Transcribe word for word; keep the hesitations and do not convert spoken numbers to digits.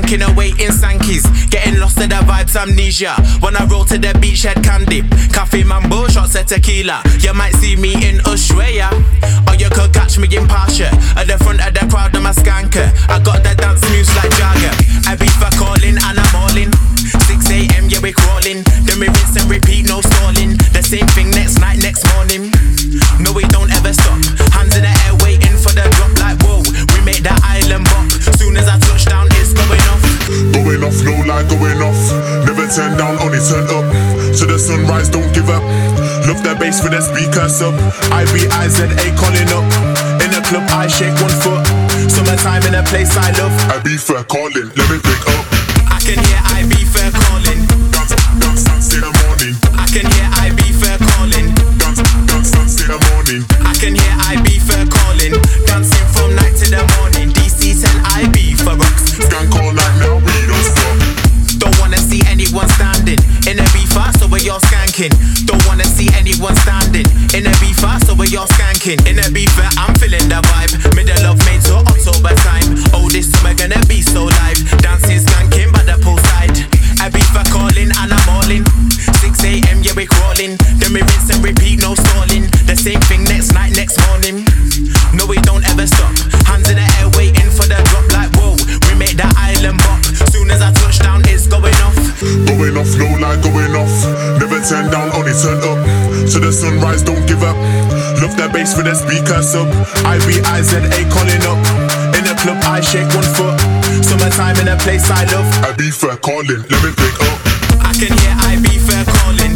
Wanking away in Sankeys, getting lost to the vibes, amnesia. When I roll to the beach, head candy, cafe mambo, shots of tequila. You might see me in Ushuaia, or you could catch me in Pasha. At the front of the crowd, I'm a skanker. I got the dance moves like Jagger. I be for calling and I'm all in. six a.m. yeah we crawling, then we rinse and repeat, no stalling. The same thing next night, next morning. No, we don't ever stop. Hands in the air waiting for the drop like whoa. We make that island bop. Soon as I touch down, it's going off. Going off, no lie, going off. Never turn down, only turn up. To the sunrise, don't give up. Love the bass with the speakers up. I B I Z A calling up. In the club, I shake one foot. Summertime in a place I love. I be fair calling, let me pick up. I can hear I be fair calling. Dance, dance, dance in the morning. I can hear I be fair calling. Dance, dance, dance in the morning. I can hear I be fair calling. Dancing from night to the morning. D C ten I B for rocks. Skank all night now, we don't stop. Don't wanna see anyone standing in a beef fast, so we're all skanking. Don't wanna see anyone standing in a beef fast, so we're all skanking. In a beef fair, I'm feeling the vibe. Middle of May to October time. Oh, this summer gonna be so live. Dancing, skanking by the poolside. I be for calling and I'm all in. six a.m. yeah we crawling, then we rinse and repeat, no stalling. The same thing next night, next morning. No, we don't ever stop. Hands in the air waiting for the drop like whoa. We make that island bop. Soon as I touch down, it's going off. Going off, no lie, going off. Never turn down, only turn up. To the sunrise, don't give up. Love the bass with the speakers up. I B I Z A calling up. In the club, I shake one foot. Summertime in a place I love. I be fair calling, let me pick up. I can hear I be fair calling.